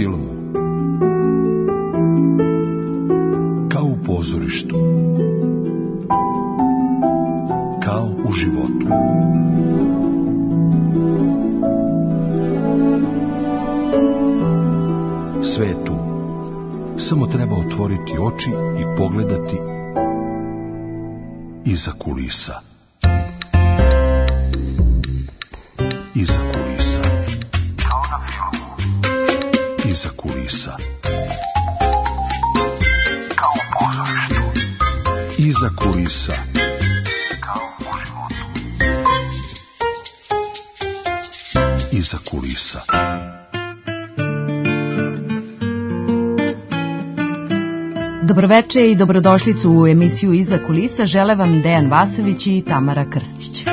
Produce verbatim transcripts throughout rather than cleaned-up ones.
filmu, kao u pozorištu, kao u životu. Sve je tu. Samo treba otvoriti oči i pogledati iza kulisa. Iza kulisa. Kao na filmu. Iza kulisa. Kao u pozorištu. Iza kulisa. Kao u životu. Iza kulisa. Dobroveče i dobrodošlicu u emisiju Iza kulisa žele vam Dejan Vasović i Tamara Krstić.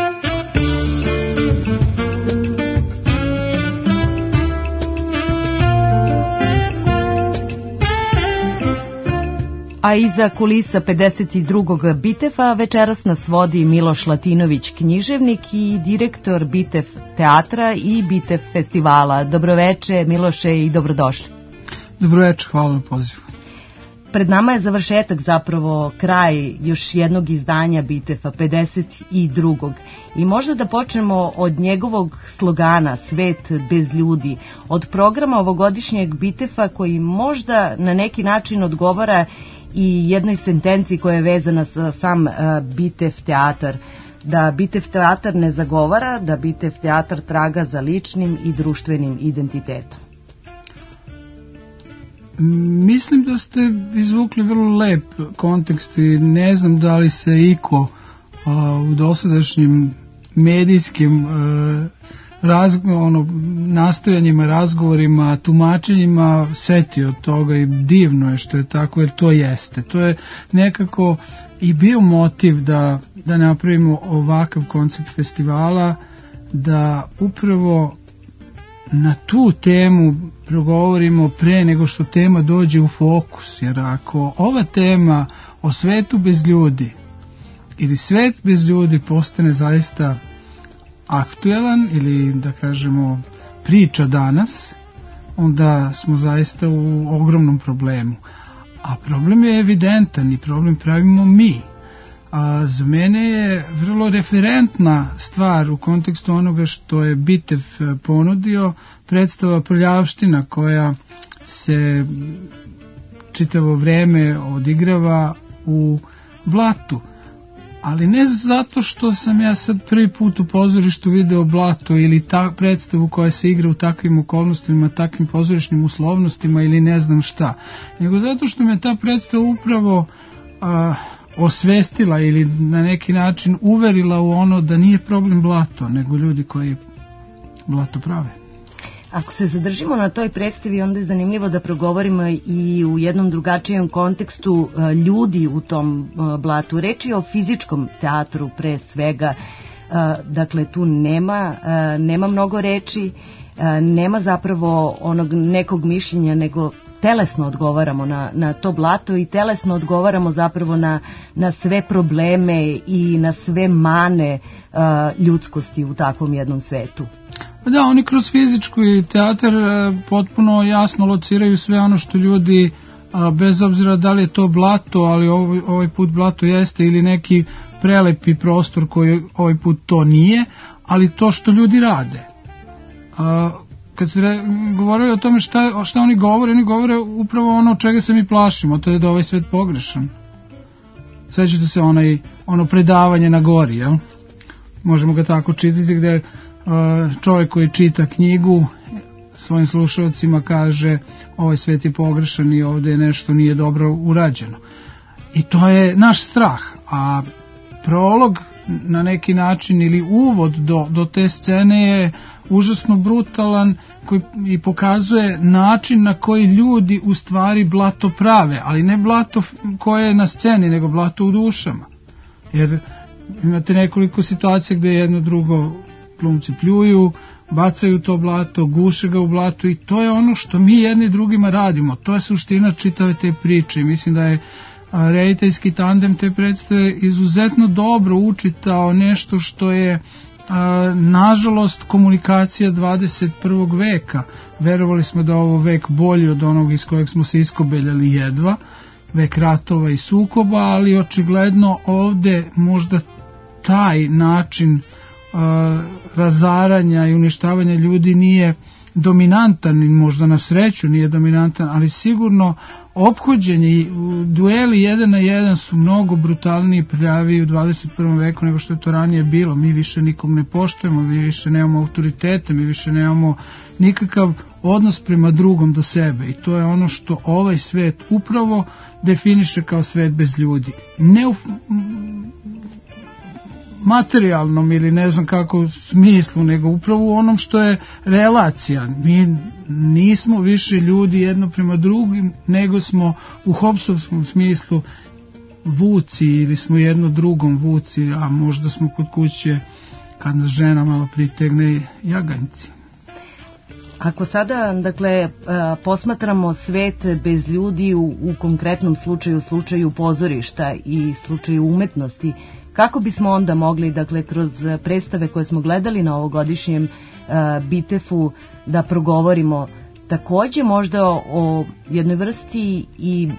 A iza kulisa pedeset drugog Bitefa večeras nas vodi Miloš Latinović, književnik i direktor Bitef teatra i Bitef festivala. Dobroveče Miloše i dobrodošli. Dobroveče, hvala na pozivu. Pred nama je završetak, zapravo kraj još jednog izdanja Bitefa, pedeset drugog. I možda da počnemo od njegovog slogana Svet bez ljudi, od programa ovogodišnjeg Bitefa koji možda na neki način odgovara i jednoj sentenciji koja je vezana sa sam uh, Bitef teatar. Da Bitef teatar ne zagovara, da Bitef teatar traga za ličnim i društvenim identitetom. Mislim da ste izvukli vrlo lep kontekst i ne znam da li se iko a, u dosadašnjim medijskim a, razgo, ono, nastojanjima, razgovorima, tumačenjima setio toga i divno je što je tako, jer to jeste. To je nekako i bio motiv da, da napravimo ovakav koncept festivala, da upravo na tu temu progovorimo pre nego što tema dođe u fokus, jer ako ova tema o svetu bez ljudi ili svet bez ljudi postane zaista aktuelan ili da kažemo priča danas, onda smo zaista u ogromnom problemu. A problem je evidentan i problem pravimo mi. A za mene je vrlo referentna stvar u kontekstu onoga što je Bitef ponudio, predstava Prljavština koja se čitavo vreme odigrava u Blatu. Ali ne zato što sam ja sad prvi put u pozorištu video Blato ili ta predstavu koja se igra u takvim okolnostima, takvim pozorišnim uslovnostima ili ne znam šta, nego zato što me ta predstava upravo a, osvestila ili na neki način uverila u ono da nije problem Blato, nego ljudi koji Blato prave. Ako se zadržimo na toj predstavi, onda je zanimljivo da progovorimo i u jednom drugačijem kontekstu ljudi u tom Blatu. Reč je o fizičkom teatru pre svega, dakle tu nema, nema mnogo reči, nema zapravo onog nekog mišljenja, nego telesno odgovaramo na, na to blato i telesno odgovaramo zapravo na, na sve probleme i na sve mane uh, ljudskosti u takvom jednom svetu. Da, oni kroz fizičku i teatar uh, potpuno jasno lociraju sve ono što ljudi, uh, bez obzira da li je to blato, ali ovaj, ovaj put blato jeste, ili neki prelepi prostor koji ovaj put to nije, ali to što ljudi rade. Uh, Kad se re, govorili o tome šta, šta oni govore, oni govore upravo ono čega se mi plašimo, to je da ovaj svet pogrešan. Sećate se onaj, ono predavanje na gori, jel? Možemo ga tako čitati, gde uh, čovjek koji čita knjigu svojim slušalcima kaže ovaj svet je pogrešan i ovdje nešto nije dobro urađeno. I to je naš strah, a prolog na neki način ili uvod do, do te scene je užasno brutalan koji i pokazuje način na koji ljudi u stvari blato prave, ali ne blato koje je na sceni, nego blato u dušama. Jer imate nekoliko situacija gdje jedno drugo glumci pljuju, bacaju to blato, guše ga u blato i to je ono što mi jedni drugima radimo. To je suština čitave te priče i mislim da je rediteljski tandem te predstave izuzetno dobro učitao nešto što je a, nažalost komunikacija dvadeset prvog veka. Verovali smo da je ovo vek bolji od onog iz kojeg smo se iskobeljali jedva, vek ratova i sukoba, ali očigledno ovde možda taj način a, razaranja i uništavanja ljudi nije dominantan, možda na sreću nije dominantan, ali sigurno ophođenje i dueli jedan na jedan su mnogo brutalniji i prljaviji u dvadeset prvom veku nego što je to ranije bilo. Mi više nikom ne poštujemo, mi više nemamo autoritete, mi više nemamo nikakav odnos prema drugom do sebe i to je ono što ovaj svet upravo definiše kao svet bez ljudi. Ne u materijalnom ili ne znam kako smislu, nego upravo u onom što je relacija. Mi nismo više ljudi jedno prema drugim, nego smo u Hobbesovskom smislu vuci ili smo jedno drugom vuci, a možda smo kod kuće kad nas žena malo pritegne jaganjci. Ako sada, dakle, posmatramo svet bez ljudi u, u konkretnom slučaju, slučaju pozorišta i slučaju umetnosti, kako bismo onda mogli, dakle, kroz predstave koje smo gledali na ovogodišnjem uh, Bitefu da progovorimo takođe možda o, o jednoj vrsti i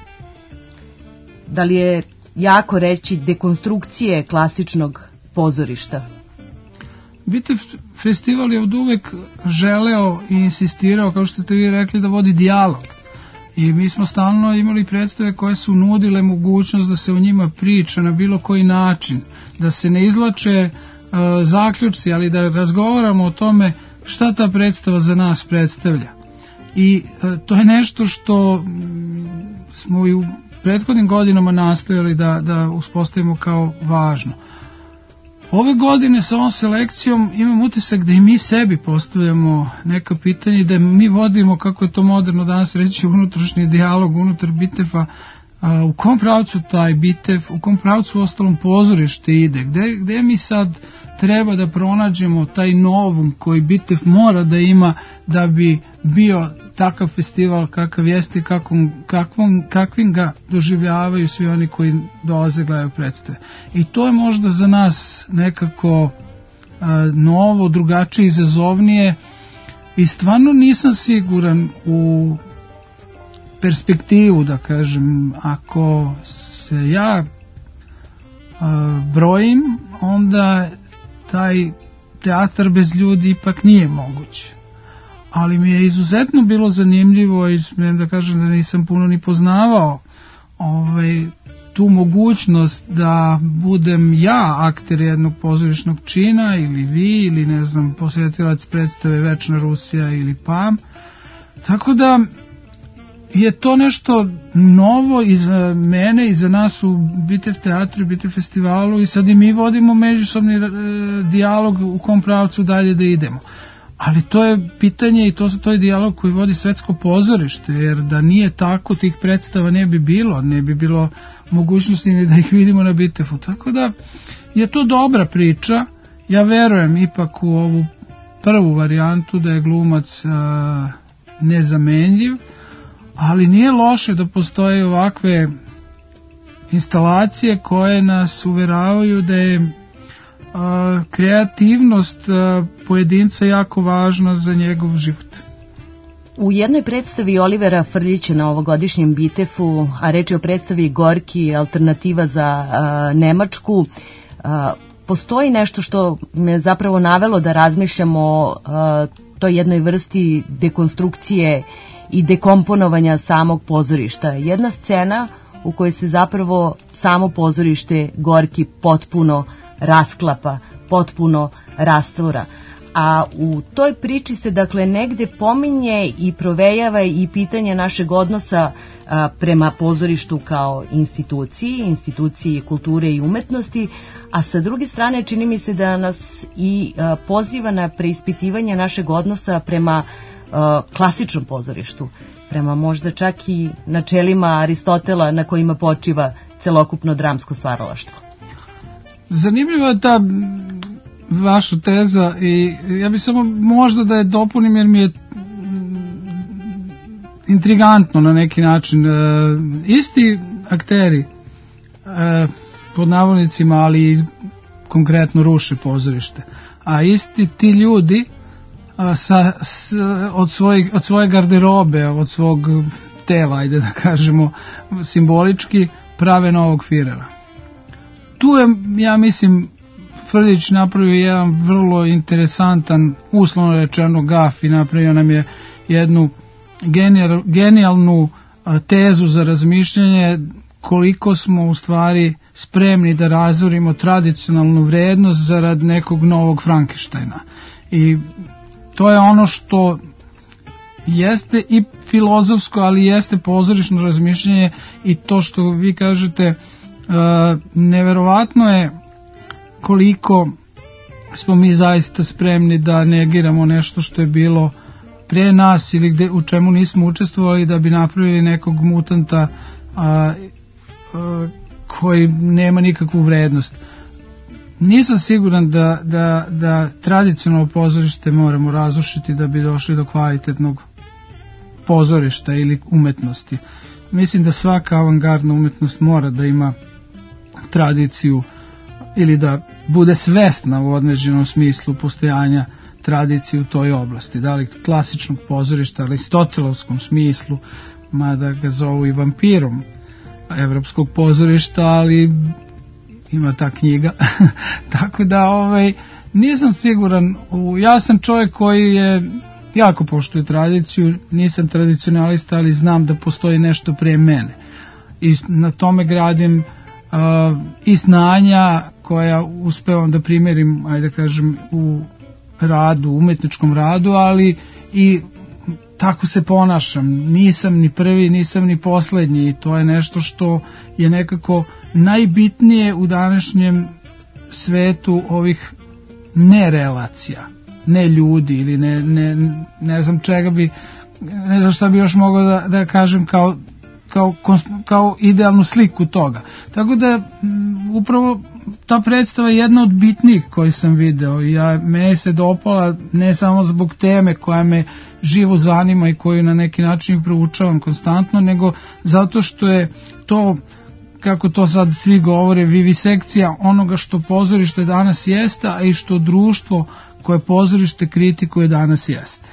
da li je jako reći dekonstrukcije klasičnog pozorišta? Bitef festival je od uvek želeo i insistirao, kao što ste vi rekli, da vodi dijalog. I mi smo stalno imali predstave koje su nudile mogućnost da se o njima priča na bilo koji način, da se ne izlače uh, zaključci, ali da razgovaramo o tome šta ta predstava za nas predstavlja. I uh, to je nešto što um, smo i u prethodnim godinama nastojali da, da uspostavimo kao važno. Ove godine sa ovom selekcijom imam utisak da i mi sebi postavljamo neka pitanja i da mi vodimo, kako je to moderno danas reći, unutrašnji dijalog unutar Bitefa, a, u kom pravcu taj Bitef, u kom pravcu u ostalom pozorište ide, gde, gde mi sad treba da pronađemo taj novum koji Bitef mora da ima da bi bio takav festival kakav jeste i kakvom, kakvom, kakvim ga doživljavaju svi oni koji dolaze gledaju predstave. I to je možda za nas nekako a, novo, drugačije, izazovnije i stvarno nisam siguran u perspektivu, da kažem, ako se ja a, brojim, onda taj teatar bez ljudi ipak nije moguće. Ali mi je izuzetno bilo zanimljivo i smijem da kažem da nisam puno ni poznavao ovaj, tu mogućnost da budem ja akter jednog pozorišnog čina ili vi ili ne znam posjetilac predstave Večna Rusija ili P A M. Tako da je to nešto novo i za mene i za nas u Bitef teatru i Bitef festivalu i sad i mi vodimo međusobni e, dijalog u kom pravcu dalje da idemo. Ali to je pitanje i to, to je dijalog koji vodi Svetsko pozorište, jer da nije tako tih predstava ne bi bilo, ne bi bilo mogućnosti ni da ih vidimo na Bitefu. Tako da je to dobra priča. Ja verujem ipak u ovu prvu varijantu da je glumac a, nezamenljiv, ali nije loše da postoje ovakve instalacije koje nas uveravaju da je a, kreativnost a, pojedinca jako važna za njegov život. U jednoj predstavi Olivera Frljića na ovogodišnjem Bitefu, a reč je o predstavi Gorki, alternativa za a, Nemačku, a, postoji nešto što me zapravo navelo da razmišljam o a, toj jednoj vrsti dekonstrukcije i dekomponovanja samog pozorišta. Jedna scena u kojoj se zapravo samo pozorište Gorki potpuno rasklapa, potpuno rastvora. A u toj priči se dakle negde pominje i provejava i pitanje našeg odnosa a, prema pozorištu kao instituciji, instituciji kulture i umetnosti, a sa druge strane čini mi se da nas i a, poziva na preispitivanje našeg odnosa prema a, klasičnom pozorištu, prema možda čak i načelima Aristotela na kojima počiva celokupno dramsko stvaralaštvo. Zanimljiva je ta vaša teza i ja bih samo možda da je dopunim jer mi je intrigantno na neki način. E, isti akteri e, pod navodnicima, ali konkretno ruše pozorište. a isti ti ljudi a, sa, s, od, svojih, od svoje garderobe, od svog tela, ajde da kažemo simbolički, prave novog Firera. Tu je, ja mislim, Frljić napravio jedan vrlo interesantan, uslovno rečeno, gaf i napravio nam je jednu genijal, genijalnu tezu za razmišljanje koliko smo u stvari spremni da razorimo tradicionalnu vrednost zarad nekog novog Frankensteina. I to je ono što jeste i filozofsko, ali jeste pozorišno razmišljanje i to što vi kažete, neverovatno je koliko smo mi zaista spremni da negiramo nešto što je bilo pre nas ili gde, u čemu nismo učestvovali da bi napravili nekog mutanta a, a, koji nema nikakvu vrednost. Nisam siguran da, da, da tradicionalno pozorište moramo razrušiti da bi došli do kvalitetnog pozorišta ili umetnosti. Mislim da svaka avangardna umetnost mora da ima tradiciju ili da bude svesna u određenom smislu postojanja tradicije u toj oblasti, da li klasičnog pozorišta, aristotelovskom smislu, mada ga zovu i vampirom evropskog pozorišta, ali ima ta knjiga. Tako da ovaj, nisam siguran, u, ja sam čovjek koji je jako poštuje tradiciju, nisam tradicionalista, ali znam da postoji nešto pre mene i na tome gradim uh, i znanja koja uspevam da primjerim, ajde da kažem, u radu, umetničkom radu, ali i tako se ponašam. Nisam ni prvi, nisam ni poslednji i to je nešto što je nekako najbitnije u današnjem svetu ovih nerelacija, ne ljudi ili ne, ne, ne znam čega bi, ne znam šta bi još mogao da, da kažem kao, kao, kao idealnu sliku toga. Tako da m, upravo ta predstava je jedna od bitnijih koji sam video i ja, mene se dopala ne samo zbog teme koja me živo zanima i koju na neki način proučavam konstantno, nego zato što je to, kako to sad svi govore, vivisekcija onoga što pozorište danas jeste, a i što društvo koje pozorište kritikuje danas jeste.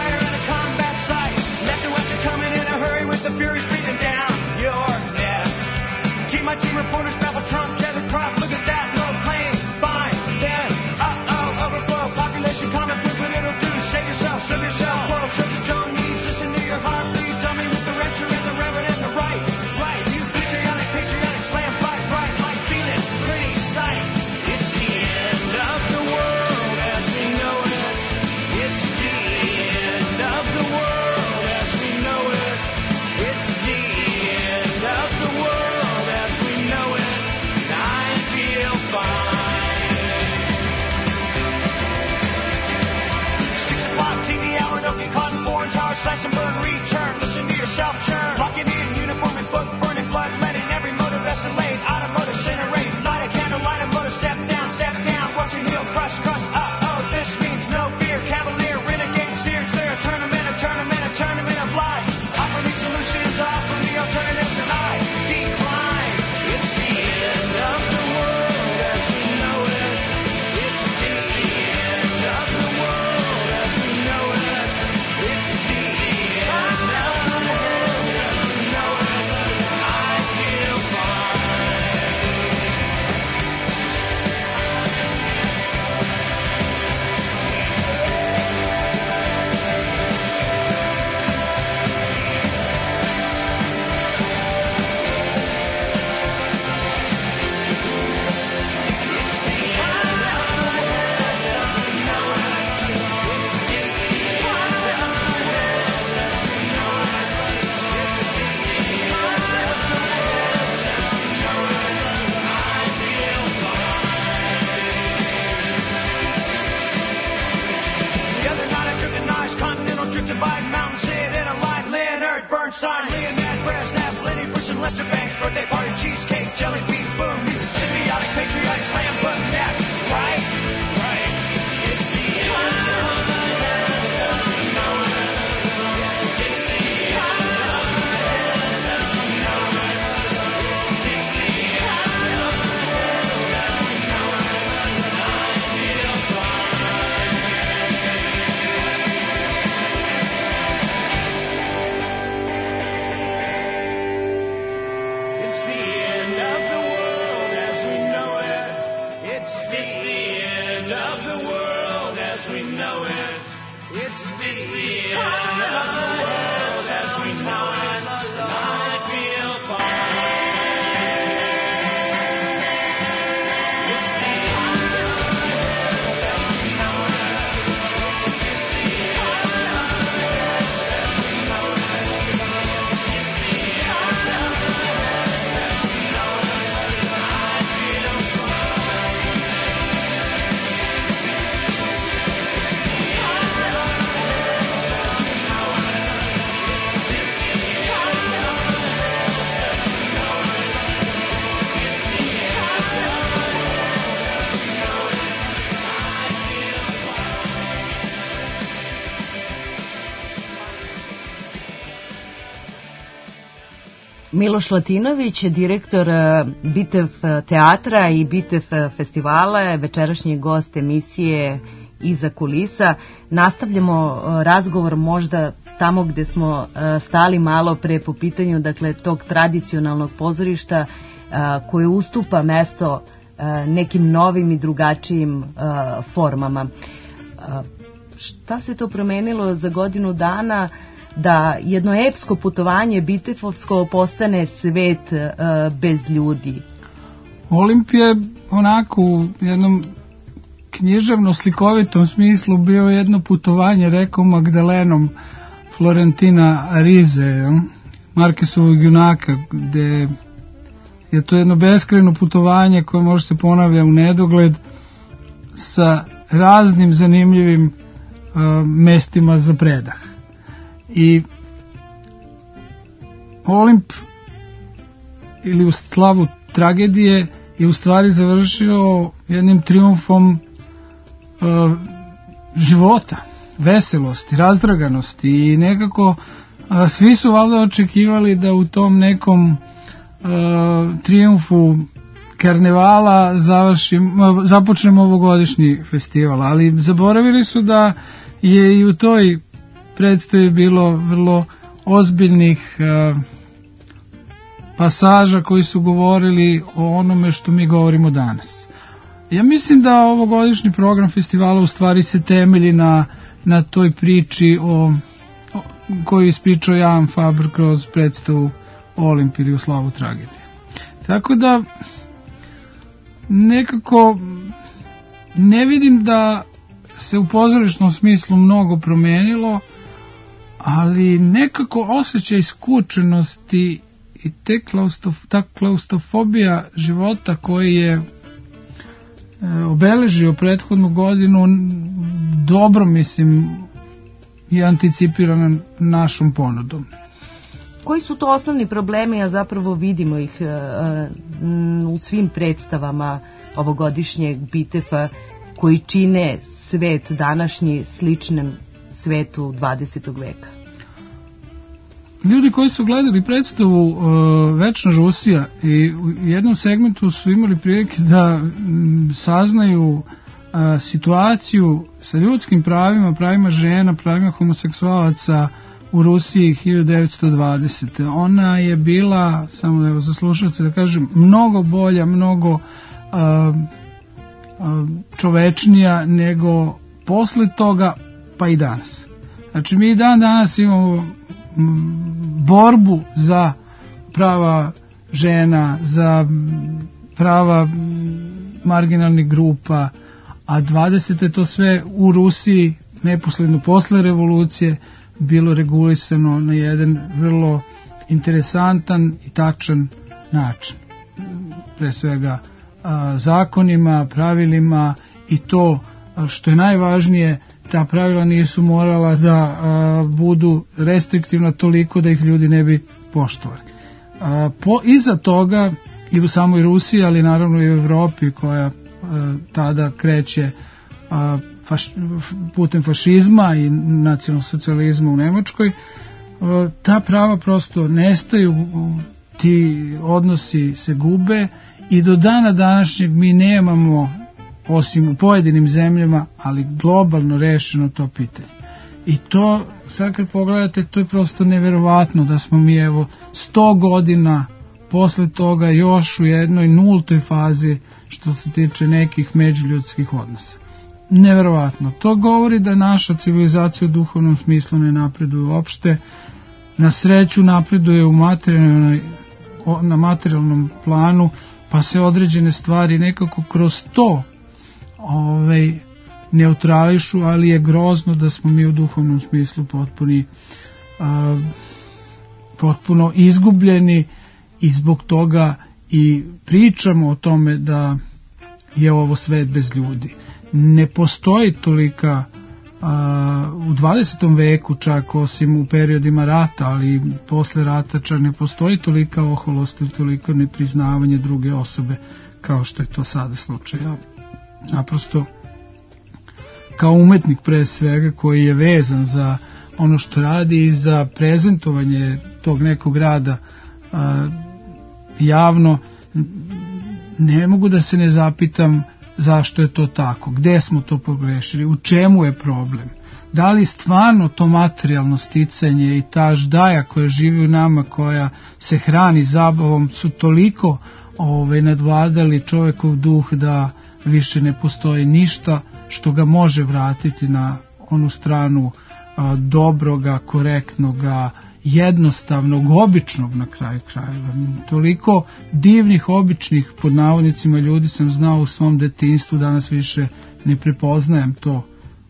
Fury breathing down your neck. it. It's the end of the world as we know it. I feel fine. It's the end of the world as we know it. It's the end of the world as we know it. It's the end of the world as we know it. I feel Miloš Latinović, direktor Bitev teatra i Bitev festivala, večerašnji gost emisije Iza kulisa. Nastavljamo razgovor možda tamo gde smo stali malo pre po pitanju, dakle, tog tradicionalnog pozorišta koje ustupa mesto nekim novim i drugačijim formama. Šta se to promenilo za godinu dana da jedno epsko putovanje bitefovsko postane svet uh, bez ljudi? Olimpija onako u jednom književno-slikovitom smislu bio jedno putovanje, rekao Magdalenom Florentina Arize, Markesovog junaka, gde je to jedno beskrajno putovanje koje može se ponavlja u nedogled sa raznim zanimljivim uh, mestima za predah. I Olimp ili u slavu tragedije je u stvari završio jednim triumfom uh, života, veselosti, razdraganosti i nekako uh, svi su valjda očekivali da u tom nekom uh, triumfu karnevala završim, uh, započnemo ovogodišnji festival, ali zaboravili su da je i u toj predstavi bilo vrlo ozbiljnih uh, pasaža koji su govorili o onome što mi govorimo danas. Ja mislim da ovogodišnji program festivala u stvari se temelji na, na toj priči o, o koju ispričao Jan Faber kroz predstavu Olimp ili u slavu tragedije. Tako da nekako ne vidim da se u pozorišnom smislu mnogo promenilo, ali nekako osjećaj skučenosti i te klaustof, ta klaustofobija života koji je e, obeležio prethodnu godinu dobro, mislim, je anticipiran našom ponudom. Koji su to osnovni problemi, a zapravo vidimo ih e, u svim predstavama ovogodišnjeg Bitefa koji čine svet današnji sličnem svetu dvadesetog veka? Ljudi koji su gledali predstavu uh, Večna Rusija i u jednom segmentu su imali prilike da m, saznaju uh, situaciju sa ljudskim pravima, pravima žena, pravima homoseksualaca u Rusiji hiljadu devetsto dvadesete. Ona je bila, samo da evo za slušalce da kažem, mnogo bolja, mnogo uh, uh, čovečnija nego posle toga, pa i danas. Znači mi i dan danas imamo borbu za prava žena, za prava marginalnih grupa, a dvadesete to sve u Rusiji neposredno posle revolucije bilo regulisano na jedan vrlo interesantan i tačan način. Pre svega a, zakonima, pravilima i to a, što je najvažnije, ta pravila nisu morala da a, budu restriktivna toliko da ih ljudi ne bi poštovali. A, po, iza toga i u samoj Rusiji, ali naravno i u Evropi koja a, tada kreće a, faš, putem fašizma i nacionalsocijalizma u Nemačkoj, a, ta prava prosto nestaju, ti odnosi se gube i do dana današnjeg mi nemamo, osim u pojedinim zemljama, ali globalno rešeno to pitanje. I to, sad kad pogledate, to je prosto neverovatno da smo mi evo sto godina posle toga još u jednoj nultoj fazi što se tiče nekih međuljudskih odnosa. neverovatno. To govori da naša civilizacija u duhovnom smislu ne napreduje uopšte. Na sreću napreduje u materijalnoj, na materijalnom planu, pa se određene stvari nekako kroz to ovaj, neutrališu, ali je grozno da smo mi u duhovnom smislu potpuni, a, potpuno izgubljeni i zbog toga i pričamo o tome da je ovo svet bez ljudi. Ne postoji tolika a, u dvadesetom veku, čak osim u periodima rata, ali posle rata čak ne postoji tolika oholost ili toliko nepriznavanje druge osobe kao što je to sada slučaj. Ja, naprosto kao umetnik pre svega koji je vezan za ono što radi i za prezentovanje tog nekog rada a, javno, ne mogu da se ne zapitam zašto je to tako, gde smo to pogrešili, u čemu je problem, da li stvarno to materijalno sticanje i ta ždaja koja živi u nama, koja se hrani zabavom, su toliko ovaj, nadvladali čovekov duh da više ne postoji ništa što ga može vratiti na onu stranu a, dobroga, korektnoga, jednostavnog, običnog na kraju krajeva. Toliko divnih, običnih, pod navodnicima, ljudi sam znao u svom detinjstvu, danas više ne prepoznajem to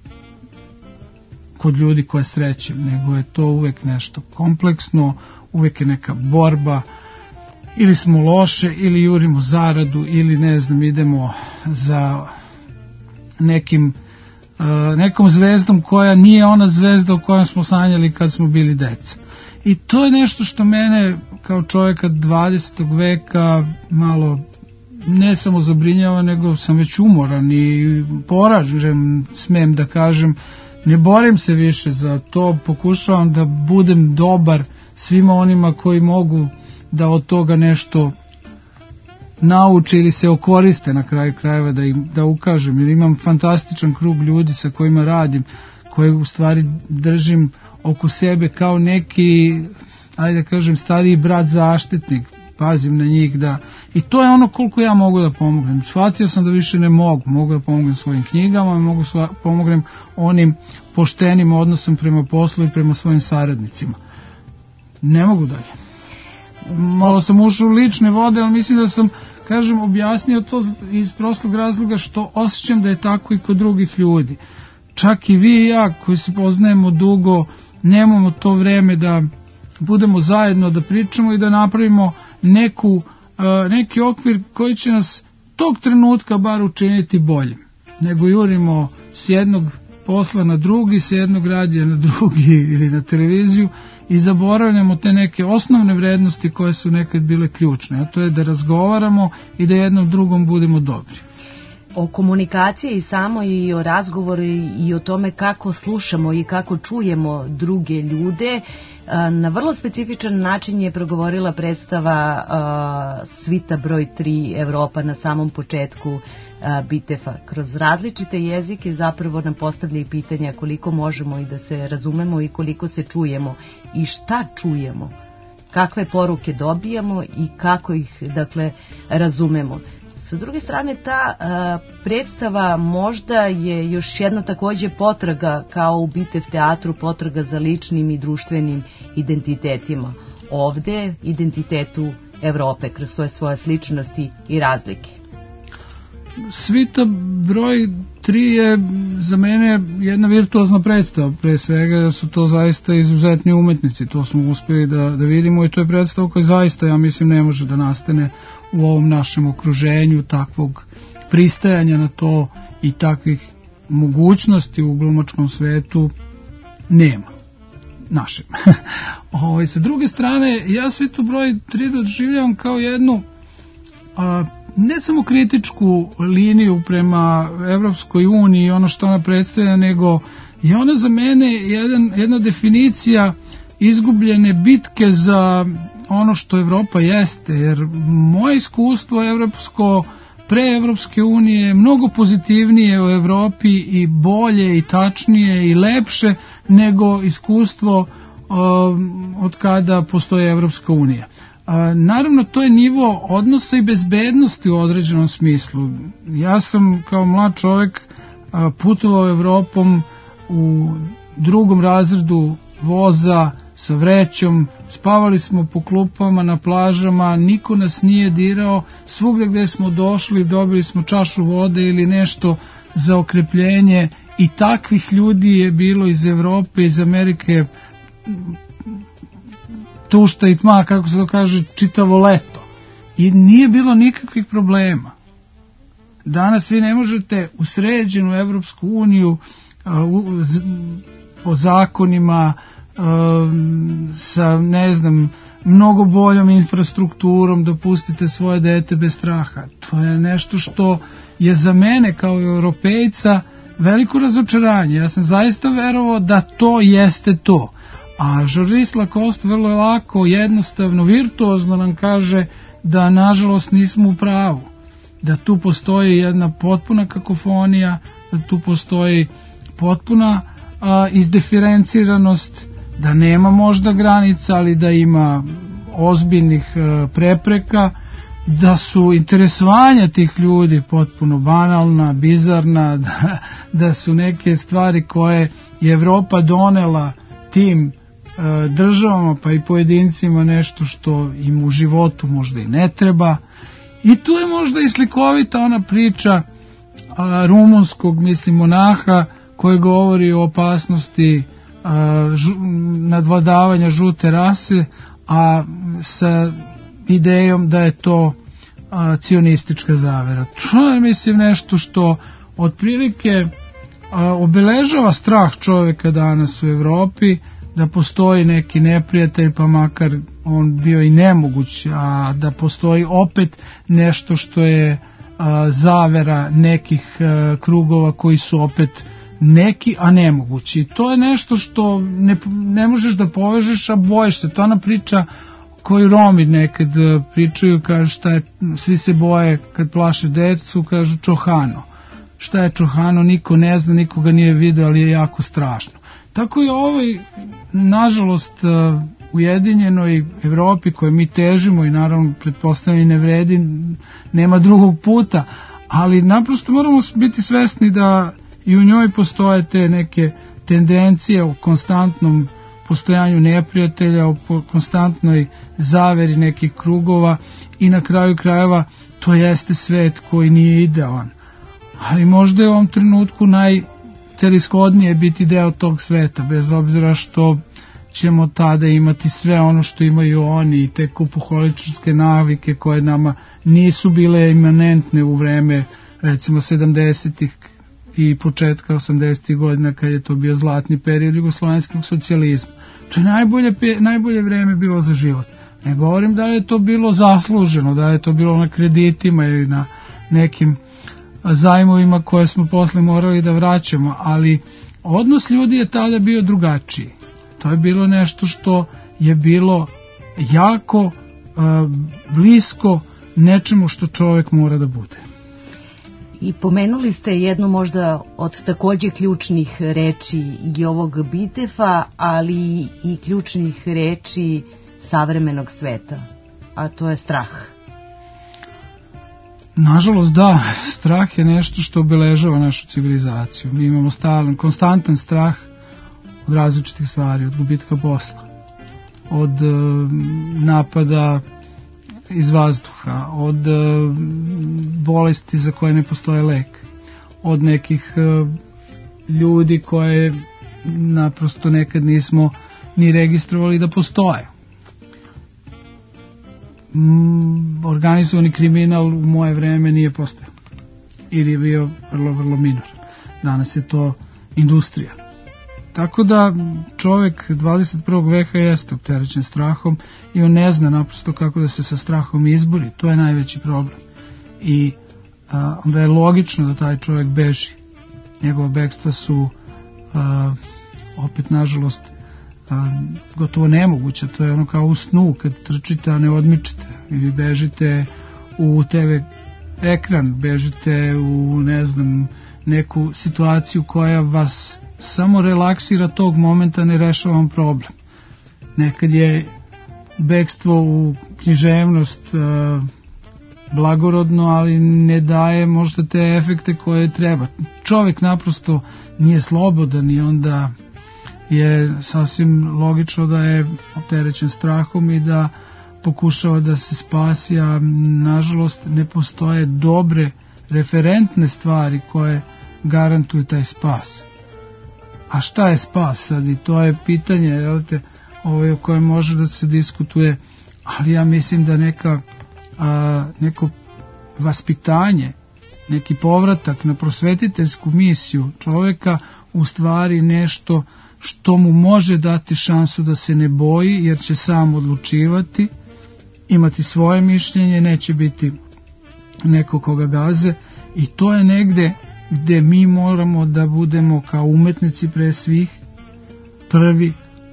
kod ljudi koje srećem, nego je to uvek nešto kompleksno, uvek je neka borba, ili smo loše, ili jurimo zaradu, ili ne znam, idemo za nekim uh, nekom zvezdom koja nije ona zvezda o kojoj smo sanjali kad smo bili deca. I to je nešto što mene kao čovjeka dvadesetog veka malo ne samo zabrinjava, nego sam već umoran i poražen, smem da kažem. Ne borim se više za to, pokušavam da budem dobar svima onima koji mogu da od toga nešto nauče ili se okoriste na kraju krajeva, da im da ukažem, jer imam fantastičan krug ljudi sa kojima radim, koje u stvari držim oko sebe kao neki, ajde da kažem, stariji brat zaštitnik, pazim na njih da, i to je ono koliko ja mogu da pomognem. Shvatio sam da više ne mogu, mogu da pomognem svojim knjigama, mogu da pomognem onim poštenim odnosom prema poslu i prema svojim saradnicima. Ne mogu dalje. Malo sam ušao u lične vode, ali mislim da sam, kažem, objasnio to iz prostog razloga što osjećam da je tako i kod drugih ljudi. Čak i vi i ja koji se poznajemo dugo, nemamo to vreme da budemo zajedno, da pričamo i da napravimo neku, neki okvir koji će nas tog trenutka bar učiniti boljim. Nego jurimo s jednog posla na drugi, s jednog radija na drugi ili na televiziju i zaboravljamo te neke osnovne vrednosti koje su nekad bile ključne, a to je da razgovaramo i da jednom drugom budemo dobri. O komunikaciji i samo i o razgovoru i o tome kako slušamo i kako čujemo druge ljude, na vrlo specifičan način je progovorila predstava uh, Svita broj tri Evropa na samom početku uh, Bitefa. Kroz različite jezike zapravo nam postavlja i pitanja koliko možemo i da se razumemo i koliko se čujemo i šta čujemo, kakve poruke dobijamo i kako ih, dakle, razumemo. Sa druge strane, ta a, predstava možda je još jedna takođe potraga, kao u Bitev teatru, potraga za ličnim i društvenim identitetima. Ovde identitetu Evrope, kroz svoje, svoje sličnosti i razlike. Svita broj tri je za mene jedna virtuozna predstava, pre svega da su to zaista izuzetni umetnici, to smo uspeli da, da vidimo i to je predstava koja zaista, ja mislim, ne može da nastane u ovom našem okruženju, takvog pristajanja na to i takvih mogućnosti u glumačkom svetu nema našem. Ovo, sa druge strane, ja Svitu broj tri doživljavam kao jednu a, ne samo kritičku liniju prema Evropskoj uniji i ono što ona predstavlja, nego je ona za mene jedan, jedna definicija izgubljene bitke za ono što Evropa jeste, jer moje iskustvo evropsko, pre Evropske unije je mnogo pozitivnije u Evropi i bolje i tačnije i lepše nego iskustvo um, od kada postoji Evropska unija. A, naravno, to je nivo odnosa i bezbednosti u određenom smislu. Ja sam kao mlad čovjek a, putovao Evropom u drugom razredu voza sa vrećom, spavali smo po klupama na plažama, niko nas nije dirao, svugde gde smo došli dobili smo čašu vode ili nešto za okrepljenje, i takvih ljudi je bilo iz Evrope, iz Amerike, tušta i tma, kako se to kaže, čitavo leto, i nije bilo nikakvih problema. Danas vi ne možete u sređenu Evropsku uniju po zakonima, sa, ne znam, mnogo boljom infrastrukturom da pustite svoje dete bez straha. To je nešto što je za mene kao Europejca veliko razočaranje. Ja sam zaista verovao da to jeste to. A Joris Lacoste vrlo lako, jednostavno, virtuozno nam kaže da nažalost nismo u pravu. Da tu postoji jedna potpuna kakofonija, da tu postoji potpuna a, izdiferenciranost, da nema možda granica, ali da ima ozbiljnih a, prepreka, da su interesovanja tih ljudi potpuno banalna, bizarna, da, da su neke stvari koje je Evropa donela tim a, državama pa i pojedincima nešto što im u životu možda i ne treba. I tu je možda i slikovita ona priča a, rumunskog, mislim, monaha koji govori o opasnosti a, žu, nadvladavanja žute rase, a sa idejom da je to a, cionistička zavera. To je, mislim, nešto što otprilike a, obeležava strah čoveka danas u Evropi, da postoji neki neprijatelj, pa makar on bio i nemoguć, a da postoji opet nešto što je a, zavera nekih a, krugova koji su opet neki, a nemogući. To je nešto što ne, ne možeš da povežeš, a bojiš se. To je ona priča koju Romi nekad pričaju, kažu šta je, svi se boje kad plaše decu, kažu Čohano. Šta je Čohano, niko ne zna, niko ga nije video, ali je jako strašno. Tako je ovoj, nažalost, ujedinjenoj Evropi koje mi težimo, i naravno pretpostavljeno ne vredi, nema drugog puta, ali naprosto moramo biti svesni da i u njoj postoje te neke tendencije o konstantnom postojanju neprijatelja, o konstantnoj zaveri nekih krugova, i na kraju krajeva to jeste svet koji nije idealan. Ali možda je u ovom trenutku najcelishodnije biti deo tog sveta, bez obzira što ćemo tada imati sve ono što imaju oni, i te kupoholičarske navike koje nama nisu bile imanentne u vreme, recimo, sedamdesetih i početka osamdesetih godina, kad je to bio zlatni period jugoslovenskog socijalizma. To je najbolje, najbolje vreme bilo za život. Ne govorim da je to bilo zasluženo, da je to bilo na kreditima ili na nekim zajmovima koje smo posle morali da vraćamo, ali odnos ljudi je tada bio drugačiji. To je bilo nešto što je bilo jako uh, blisko nečemu što čovjek mora da bude. I pomenuli ste jednu možda od takođe ključnih reči i ovog Bitefa, ali i ključnih reči savremenog sveta, a to je strah. Nažalost, da, strah je nešto što obeležava našu civilizaciju. Mi imamo stalan, konstantan strah od različitih stvari, od gubitka posla, od e, napada iz vazduha, od e, bolesti za koje ne postoje lek, od nekih e, ljudi koje naprosto nekad nismo ni registrovali da postoje. Mm, organizovani kriminal u moje vreme nije postojao ili je bio vrlo, vrlo minor. Danas je to industrija. Tako da čovjek dvadeset prvog veka jeste opterećen strahom i on ne zna naprosto kako da se sa strahom izbori. To je najveći problem. I a, onda je logično da taj čovjek beži. Njegova bekstva su a, opet, nažalost, a, gotovo nemoguća. To je ono kao u snu, kad trčite, a ne odmičete. I vi bežite u te ve ekran, bežite u, ne znam, neku situaciju koja vas samo relaksira tog momenta, ne rešava vam problem. Nekad je bekstvo u književnost, blagorodno, ali ne daje možda te efekte koje treba. Čovjek naprosto nije slobodan i onda je sasvim logično da je opterećen strahom i da pokušava da se spasi, a nažalost ne postoje dobre referentne stvari koje garantuju taj spas. A šta je spas sad? I to je pitanje, jel te, ovaj, o kojem može da se diskutuje, ali ja mislim da neka a, neko vaspitanje, neki povratak na prosvetiteljsku misiju čovjeka u stvari nešto što mu može dati šansu da se ne boji, jer će sam odlučivati, imati svoje mišljenje, neće biti neko koga gaze, i to je negde gde mi moramo da budemo kao umetnici pre svih prvi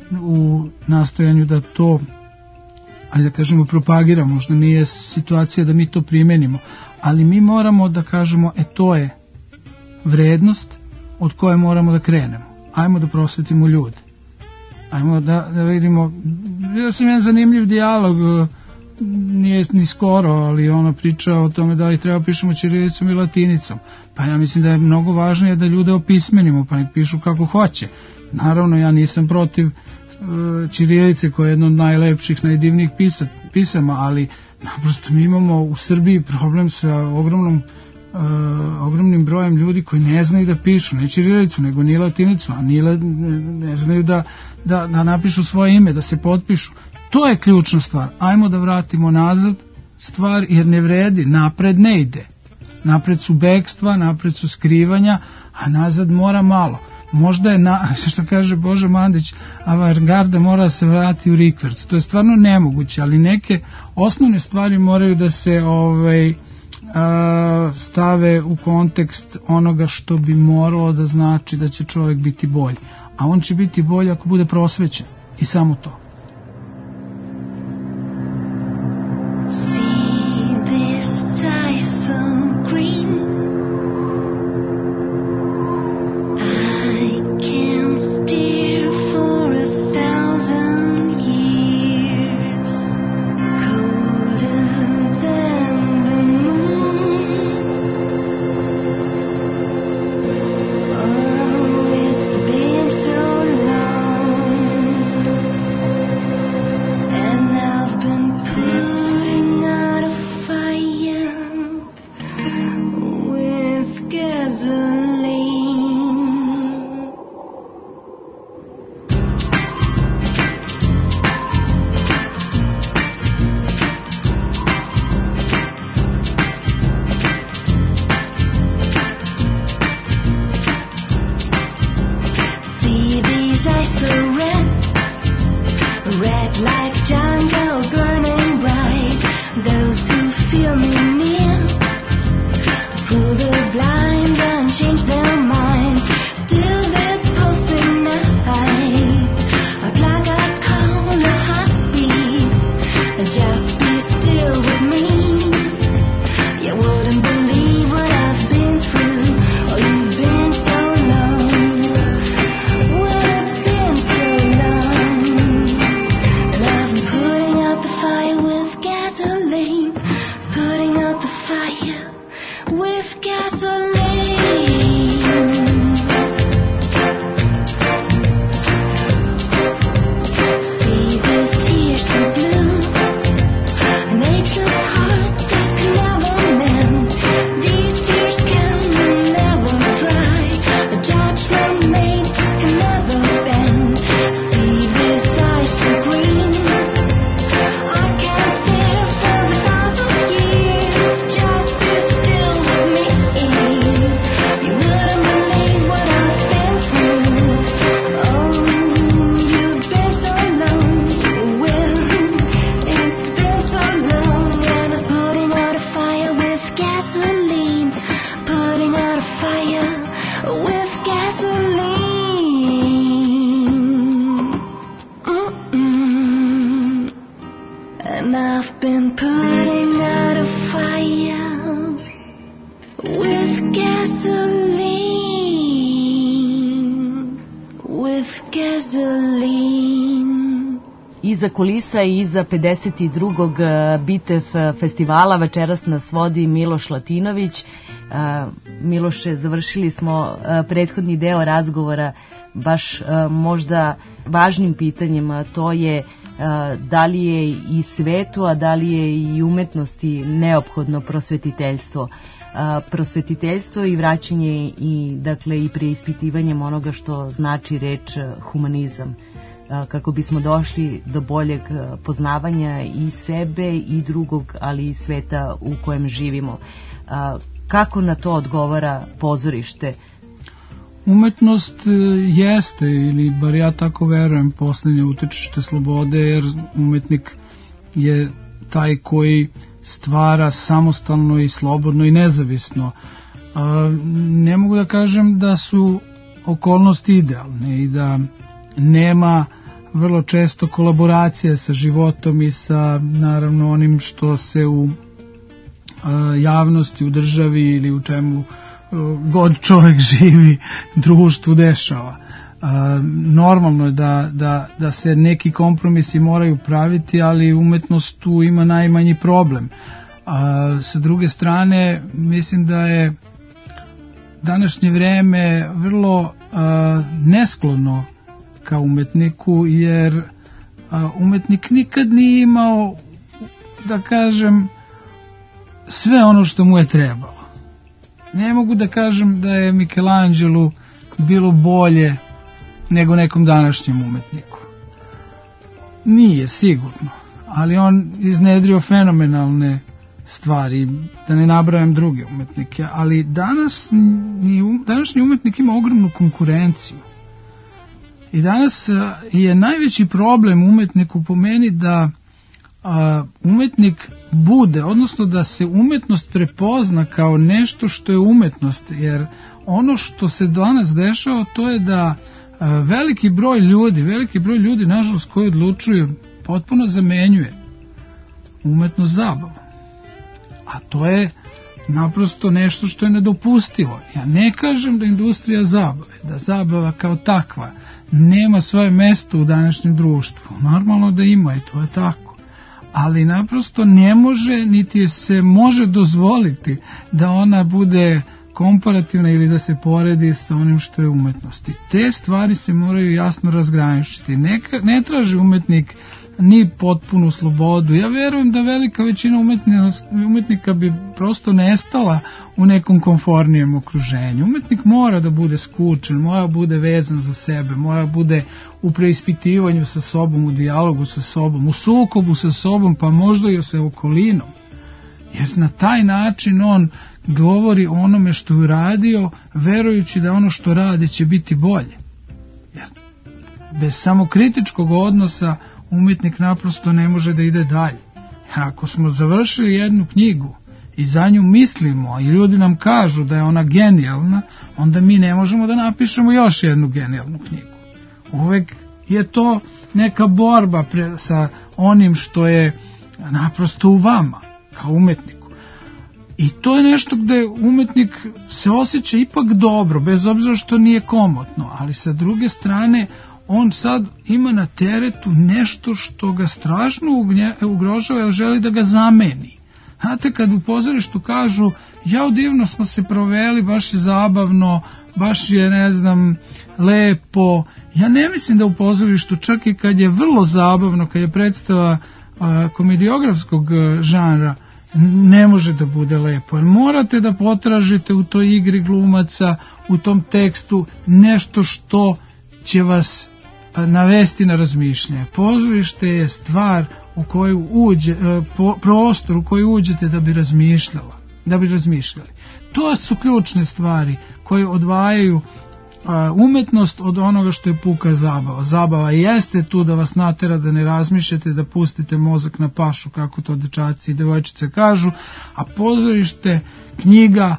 u nastojanju da to, ajde da kažemo, propagiramo. Možda nije situacija da mi to primenimo, ali mi moramo da kažemo, e to je vrednost od koje moramo da krenemo. Ajmo da prosvetimo ljude. Ajmo da, da vidimo. Bio sam jedan zanimljiv dijalog, nije ni skoro, ali ona priča o tome da li treba pišemo ćirilicom i latinicom. Pa ja mislim da je mnogo važnije da ljude opismenimo, pa nek pišu kako hoće. Naravno, ja nisam protiv uh, ćirilice koja je jedna od najlepših, najdivnijih pisa, pisama, ali naprosto mi imamo u Srbiji problem sa ogromnom Uh, ogromnim brojem ljudi koji ne znaju da pišu, ne ćirilicu, nego ni latinicu, a ni, ne znaju da, da, da napišu svoje ime, da se potpišu. To je ključna stvar. Ajmo da vratimo nazad stvar, jer ne vredi, napred ne ide. Napred su bekstva, napred su skrivanja, a nazad mora malo. Možda je, na, što kaže Božo Mandić, avangarda mora se vrati u rikverc. To je stvarno nemoguće, ali neke osnovne stvari moraju da se ovaj, stave u kontekst onoga što bi moralo da znači da će čovjek biti bolji. A on će biti bolji ako bude prosvećen. I samo to. iza kulisa i iza pedeset drugog Bitev festivala. Večeras nas vodi Miloš Latinović. Miloše, završili smo prethodni deo razgovora baš možda važnim pitanjima, to je da li je i svetu, a da li je i umetnosti neophodno prosvetiteljstvo. Prosvetiteljstvo i vraćanje i, dakle, i preispitivanjem onoga što znači reč humanizam, kako bismo došli do boljeg poznavanja i sebe i drugog, ali i sveta u kojem živimo. Kako na to odgovara pozorište? Umetnost jeste, ili bar ja tako verujem, poslednje utočište slobode, jer umetnik je taj koji stvara samostalno i slobodno i nezavisno. Ne mogu da kažem da su okolnosti idealne i da nema vrlo često kolaboracije sa životom i sa, naravno, onim što se u javnosti, u državi ili u čemu god čovjek živi, društvu dešava. Normalno je da, da, da se neki kompromisi moraju praviti, ali umetnost tu ima najmanji problem. Sa druge strane, mislim da je današnje vreme vrlo nesklonno ka umetniku, jer umetnik nikad nije imao, da kažem, sve ono što mu je trebalo. Ne mogu da kažem da je Michelangelo bilo bolje nego nekom današnjem umetniku. Nije, sigurno. Ali on iznedrio fenomenalne stvari, da ne nabrajam druge umetnike. Ali danas, današnji umetnik ima ogromnu konkurenciju. I danas je najveći problem umetniku po meni da a, umetnik bude, odnosno da se umetnost prepozna kao nešto što je umetnost, jer ono što se danas dešava to je da a, veliki broj ljudi, veliki broj ljudi nažalost koji odlučuju potpuno zamenjuje umetnost zabavu. A to je naprosto nešto što je nedopustivo. Ja ne kažem da industrija zabave, da zabava kao takva nema svoje mesto u današnjem društvu. Normalno da ima i to je tako. Ali naprosto ne može, niti se može dozvoliti da ona bude komparativna ili da se poredi sa onim što je umetnost. I te stvari se moraju jasno razgraničiti. Ne, ne traži umetnik ni potpunu slobodu. Ja verujem da velika većina umetnika bi prosto nestala u nekom komfornijem okruženju. Umetnik mora da bude skučen, mora da bude vezan za sebe, mora da bude u preispitivanju sa sobom, u dijalogu sa sobom, u sukobu sa sobom, pa možda i sa okolinom. Jer na taj način on govori o onome što je radio, verujući da ono što radi će biti bolje. Jer bez samokritičkog odnosa umetnik naprosto ne može da ide dalje. Ako smo završili jednu knjigu i za nju mislimo i ljudi nam kažu da je ona genijalna, onda mi ne možemo da napišemo još jednu genijalnu knjigu. Uvek je to neka borba pre, sa onim što je naprosto u vama, kao umetniku. I to je nešto gde umetnik se osjeća ipak dobro, bez obzira što nije komotno, ali sa druge strane on sad ima na teretu nešto što ga strašno ugrožava, jer želi da ga zameni. Znate, kad u pozorištu kažu, jao, divno smo se proveli, baš je zabavno, baš je, ne znam, lepo. Ja ne mislim da u pozorištu, čak i kad je vrlo zabavno, kad je predstava a, komediografskog a, žanra, ne može da bude lepo. Jer morate da potražite u toj igri glumaca, u tom tekstu, nešto što će vas navesti na razmišljanje. Pozorište je stvar u koju uđe, prostor u koji uđete da bi razmišljala, da bi razmišljali. To su ključne stvari koje odvajaju umetnost od onoga što je puka zabava. Zabava jeste tu da vas natera da ne razmišljate, da pustite mozak na pašu, kako to dečaci i devojčice kažu, a pozorište, knjiga,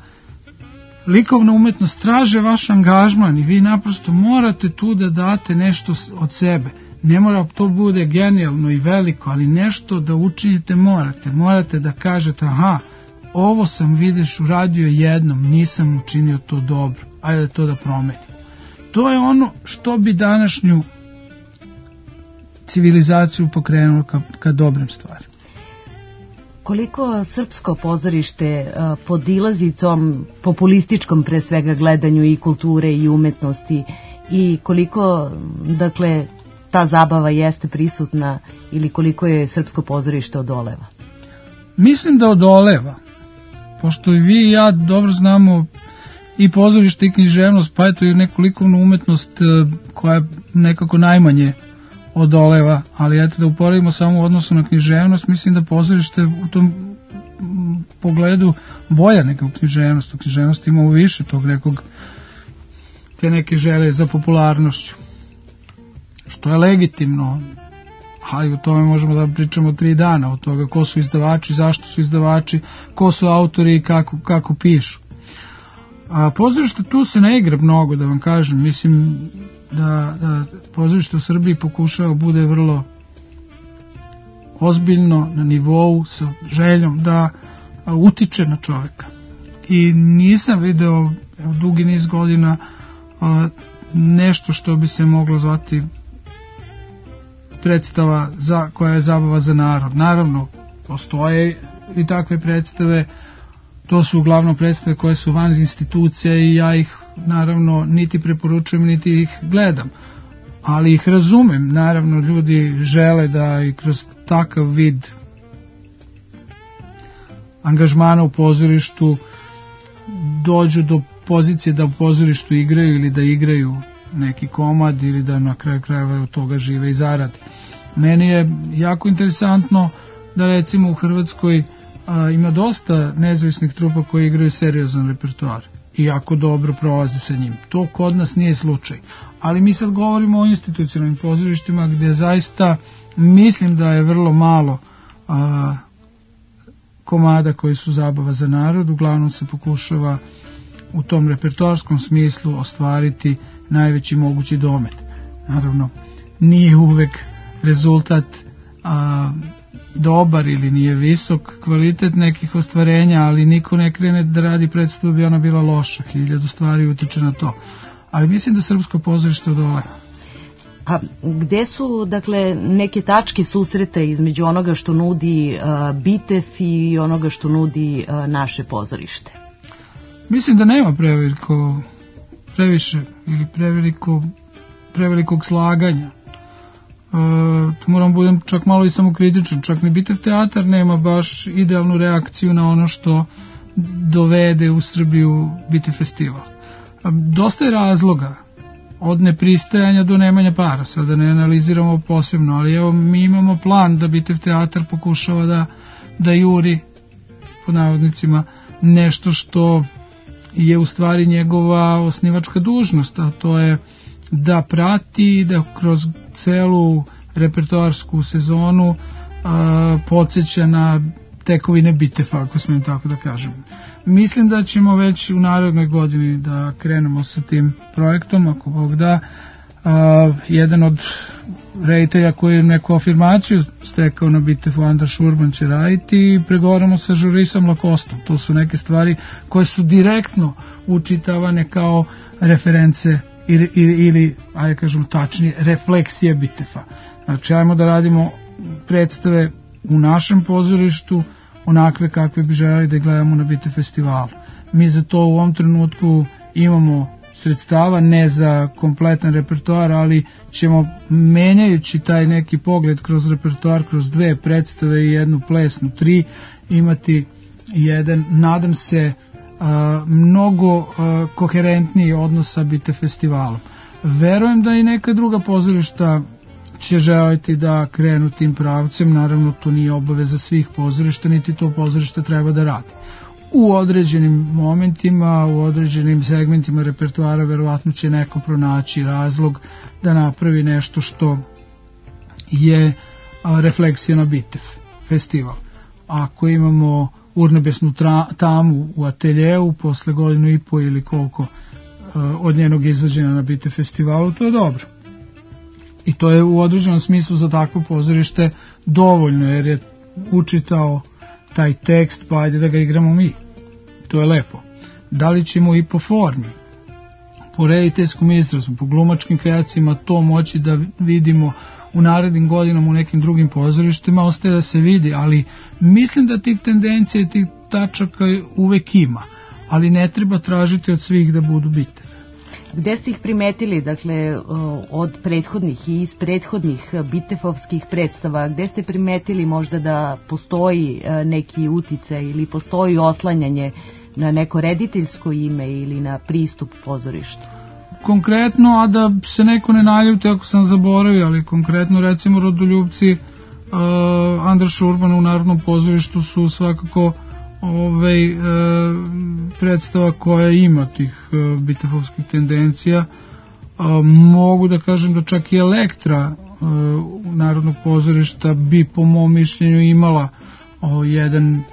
likovna umetnost traže vaš angažman i vi naprosto morate tu da date nešto od sebe. Ne mora to bude genijalno i veliko, ali nešto da učinite morate. Morate da kažete, aha, ovo sam, vidiš, uradio jednom, nisam učinio to dobro, ajde to da promenim. To je ono što bi današnju civilizaciju pokrenulo ka, ka dobrim stvarima. Koliko srpsko pozorište uh, podilazi tom populističkom pre svega gledanju i kulture i umetnosti i koliko, dakle, ta zabava jeste prisutna ili koliko je srpsko pozorište odoleva? Mislim da odoleva, pošto i vi i ja dobro znamo i pozorište i književnost, pa eto i neku likovnu umetnost koja je nekako najmanje odoleva, ali eto da uporedimo samo u odnosu na književnost, mislim da pozorište u tom pogledu bolja neka u književnost. U književnosti imamo više tog nekog, te neke želje za popularnošću, što je legitimno, ali u tome možemo da pričamo tri dana, od toga ko su izdavači, zašto su izdavači, ko su autori i kako, kako pišu. A pozorište tu se ne igra mnogo, da vam kažem, mislim da, da pozorište u Srbiji pokušava bude vrlo ozbiljno, na nivou, sa željom da a, utiče na čoveka. I nisam video evo, dugi niz godina a, nešto što bi se moglo zvati predstava za, koja je zabava za narod. Naravno, postoje i takve predstave, to su uglavnom predstave koje su van institucija i ja ih naravno niti preporučujem, niti ih gledam. Ali ih razumem, naravno ljudi žele da i kroz takav vid angažmana u pozorištu dođu do pozicije da u pozorištu igraju ili da igraju neki komad ili da na kraju krajeva od toga žive i zarade. Meni je jako interesantno da recimo u Hrvatskoj a, ima dosta nezavisnih trupa koji igraju seriozan repertoar i jako dobro prolaze sa njim. To kod nas nije slučaj. Ali mi sad govorimo o institucionalnim pozorištima gdje zaista mislim da je vrlo malo a, komada koji su zabava za narod. Uglavnom se pokušava u tom repertoarskom smislu ostvariti najveći mogući domet. Naravno, nije uvek rezultat a, dobar ili nije visok kvalitet nekih ostvarenja, ali niko ne krene da radi predstavu bi ona bila loša. Hiljadu stvari utiče na to. Ali mislim da srpsko pozorište odoleva. A gde su, dakle, neke tačke susreta između onoga što nudi uh, Bitef i onoga što nudi uh, naše pozorište? Mislim da nema preveliko, previše ili preveliko, prevelikog slaganja. Uh, tu moram budem čak malo i samokritičan. Čak ni Bitef teatar nema baš idealnu reakciju na ono što dovede u Srbiju Bitef festival. Uh, dosta je razloga. Od nepristajanja do nemanja para, sad da ne analiziramo posebno, ali evo mi imamo plan da Bitef teatar pokušava da, da juri, po navodnicima, nešto što je u stvari njegova osnivačka dužnost, a to je da prati, da kroz celu repertoarsku sezonu a, podsjeća na tekovine Bitefa, ako smijem tako da kažem. Mislim da ćemo već u narednoj godini da krenemo sa tim projektom, ako Bog da. A, jedan od reditelja koji je neku afirmaciju stekao na Bitefu, Andra Šurban, će raditi i pregovaramo sa žurisom Lakostom. To su neke stvari koje su direktno učitavane kao reference ili, ili, ili ajde kažemo tačnije, refleksije Bitefa. Znači, ajmo da radimo predstave u našem pozorištu, onakve kakve bi želeli da gledamo na Bitef festivalu. Mi za to u ovom trenutku imamo sredstava, ne za kompletan repertoar, ali ćemo menjajući taj neki pogled kroz repertoar, kroz dve predstave i jednu plesnu, tri, imati jedan, nadam se, a, mnogo a, koherentniji odnos sa Bitef festivalom. Verujem da i neka druga pozorišta će želiti da krenu tim pravcem, naravno to nije obaveza svih pozorišta, niti to pozorište treba da radi. U određenim momentima, u određenim segmentima repertoara verovatno će neko pronaći razlog da napravi nešto što je a, refleksija na Bitef festival. Ako imamo urnebesnu tra, tamu u ateljeu posle godinu i po ili koliko a, od njenog izvođenja na Bitef festivalu, to je dobro. I to je u određenom smislu za takvo pozorište dovoljno, jer je učitao taj tekst, pa ajde da ga igramo mi. To je lepo. Da li ćemo i po formi, po rediteljskom izrazu, po glumačkim kreacijama to moći da vidimo u narednim godinama u nekim drugim pozorištima, ostaje da se vidi, ali mislim da tih tendencija i tih tačaka uvek ima, ali ne treba tražiti od svih da budu Bitev. Gde ste ih primetili, dakle, od prethodnih i iz prethodnih bitefovskih predstava, gde ste primetili možda da postoji neki uticaj ili postoji oslanjanje na neko rediteljsko ime ili na pristup pozorištu? Konkretno, a da se neko ne naljuti ako sam zaboravio, ali konkretno recimo Rodoljubci uh, Andraša Urbana u Narodnom pozorištu su svakako ovaj, uh, predstava koja ima tih uh, bitefovskih tendencija. Uh, mogu da kažem da čak i Elektra uh, Narodnog pozorišta bi po mom mišljenju imala uh, jedan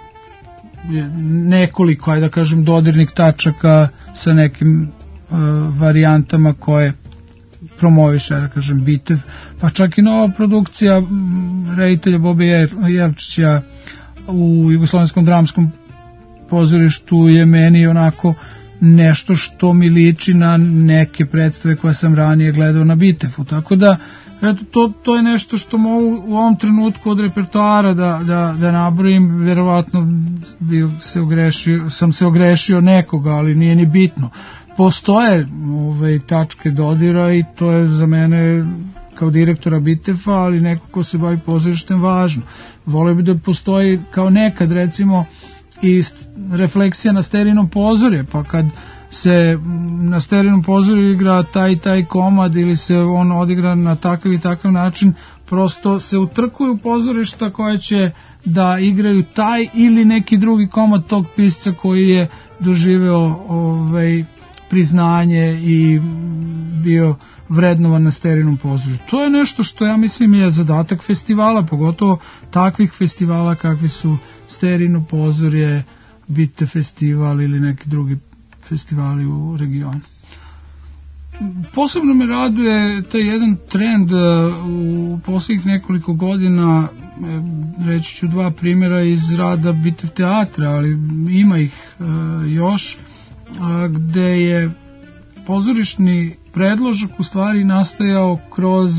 nekoliko, ajde da kažem, dodirnih tačaka sa nekim uh, varijantama koje promoviše, da kažem, Bitev, pa čak i nova produkcija reditelja Bobe Jelčića u Jugoslovenskom dramskom pozorištu je meni onako nešto što mi liči na neke predstave koje sam ranije gledao na Bitevu, tako da eto, to, to je nešto što mogu u ovom trenutku od repertoara da, da, da nabrojim, verovatno bi se ogrešio, sam se ogrešio nekoga, ali nije ni bitno. Postoje ove, tačke dodira i to je za mene kao direktora Bitefa, ali neko ko se bavi pozorištem važno. Voleo bi da postoji kao nekad recimo i refleksija na Sterinom pozorje, pa kad se na Sterinom pozorju igra taj taj komad ili se on odigra na takav i takav način, prosto se utrkuju pozorišta koje će da igraju taj ili neki drugi komad tog pisca koji je doživeo ovaj, priznanje i bio vrednovan na Sterinom pozorju. To je nešto što ja mislim je zadatak festivala, pogotovo takvih festivala kakvi su Sterino pozorje, Bite festival ili neki drugi festivali u regionu. Posebno me raduje taj jedan trend u posljednjih nekoliko godina, reći ću dva primjera iz rada Bitev teatra, ali ima ih još, gde je pozorišni predložak u stvari nastajao kroz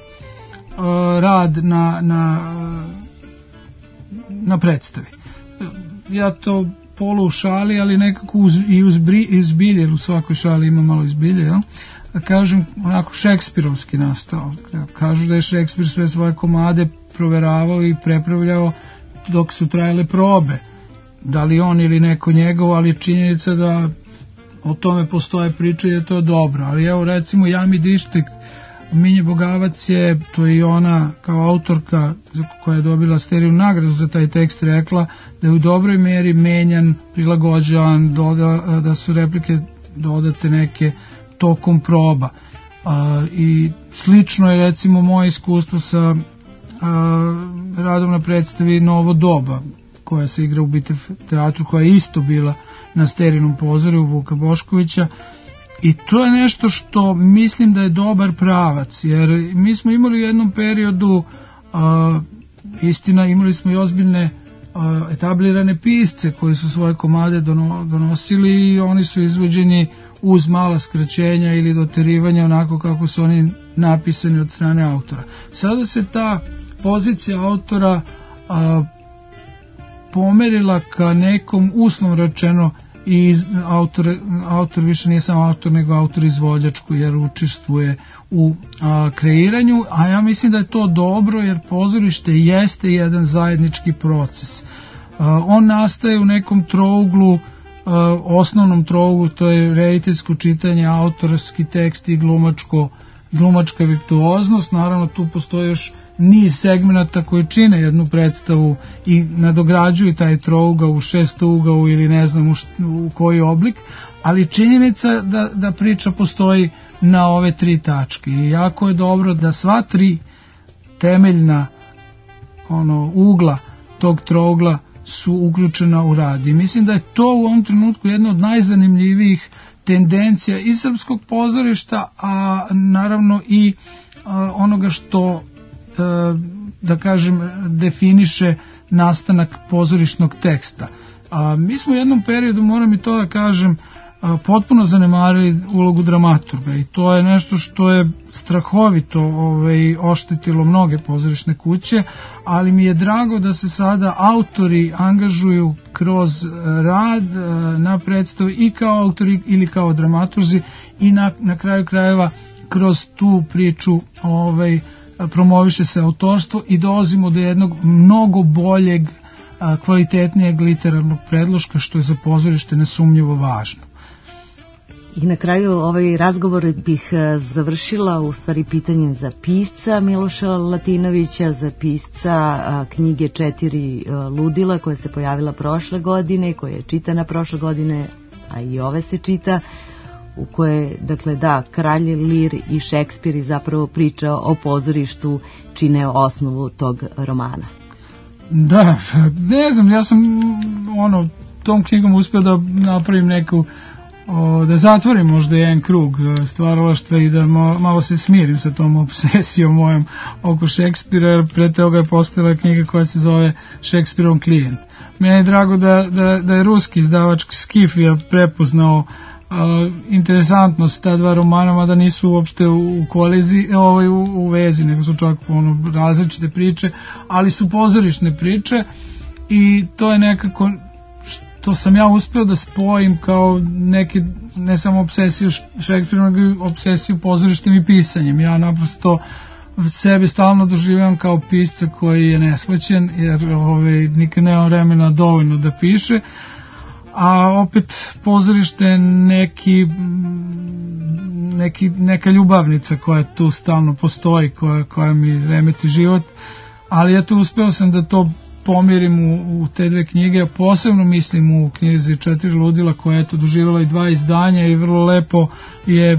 rad na, na, na predstavi. Ja to polu u šali, ali nekako uz, i uz izbilje, jer u svakoj šali ima malo izbilje, jel? Kažem, onako šekspirovski nastao. Kažu da je Šekspir sve svoje komade proveravao i prepravljao dok su trajale probe. Da li on ili neko njegov, ali je činjenica da o tome postoje priče i je to dobro. Ali evo recimo Jami Dištek, Minje Bogavac je, to je i ona kao autorka koja je dobila Steriju nagradu za taj tekst, rekla da je u dobroj meri menjan, prilagođavan, doda, da su replike dodate neke tokom proba. A, i slično je recimo moje iskustvo sa a, radom na predstavi Novo doba, koja se igra u Bitev teatru, koja je isto bila na Sterinom pozorju Vuka Boškovića. I to je nešto što mislim da je dobar pravac, jer mi smo imali u jednom periodu, a, istina, imali smo i ozbiljne a, etablirane pisce koji su svoje komade dono, donosili i oni su izvođeni uz mala skraćenja ili doterivanja onako kako su oni napisani od strane autora. Sada se ta pozicija autora a, pomerila ka nekom uslovno rečeno i autor, autor više nije samo autor nego autor izvođačku, jer učestvuje u a, kreiranju, a ja mislim da je to dobro, jer pozorište jeste jedan zajednički proces. A, on nastaje u nekom trouglu, a, osnovnom trouglu, to je rediteljsko čitanje, autorski tekst i glumačko, glumačka virtuoznost. Naravno tu postoji još niz segmenata koji čine jednu predstavu i nadograđuju taj trougao u šestougao ili ne znam u, št, u koji oblik, ali činjenica da, da priča postoji na ove tri tačke i jako je dobro da sva tri temeljna ono, ugla tog trougla su uključena u rad i mislim da je to u ovom trenutku jedna od najzanimljivijih tendencija i srpskog pozorišta, a naravno i a, onoga što da kažem definiše nastanak pozorišnog teksta. A mi smo u jednom periodu, moram i to da kažem, a, potpuno zanemarili ulogu dramaturga i to je nešto što je strahovito ovaj, oštetilo mnoge pozorišne kuće, ali mi je drago da se sada autori angažuju kroz rad na predstavi i kao autori ili kao dramaturzi i na, na kraju krajeva kroz tu priču ovaj, promoviše se autorstvo i dolazimo do jednog mnogo boljeg, kvalitetnijeg literarnog predloška, što je za pozorište nesumnjivo važno. I na kraju ovaj razgovor bih završila u stvari pitanjem za pisca Miloša Latinovića, za pisca knjige Četiri ludila koja se pojavila prošle godine, koja je čitana prošle godine, a i ove se čita, u koje, dakle, da, Kralj Lir i Šekspir i zapravo priča o pozorištu čine osnovu tog romana. Da, ne znam, ja sam ono, tom knjigom uspio da napravim neku, o, da zatvorim možda jedan krug stvaralaštva i da malo, malo se smirim sa tom obsesijom mojom oko Šekspira, jer pre toga je postojala knjiga koja se zove Šekspirov klijent. Meni je drago da, da, da je ruski izdavač Skifija prepoznao Uh, interesantnost ta dva romana, mada nisu uopšte u, u koliziji, ovaj, u, u vezi, nego su čak ono, različite priče, ali su pozorišne priče i to je nekako što sam ja uspeo da spojim kao neki, ne samo obsesiju Šekspirom, nego i obsesiju pozorištem i pisanjem. Ja naprosto sebe stalno doživljam kao pisca koji je neshvaćen, jer ovaj, nikad nema vremena dovoljno da piše, a opet pozorište neki, neki, neka ljubavnica koja tu stalno postoji, koja, koja mi remeti život, ali ja tu uspeo sam da to pomirim u, u te dve knjige, posebno mislim u knjizi Četiri ludila koja je to doživjela i dva izdanja i vrlo lepo je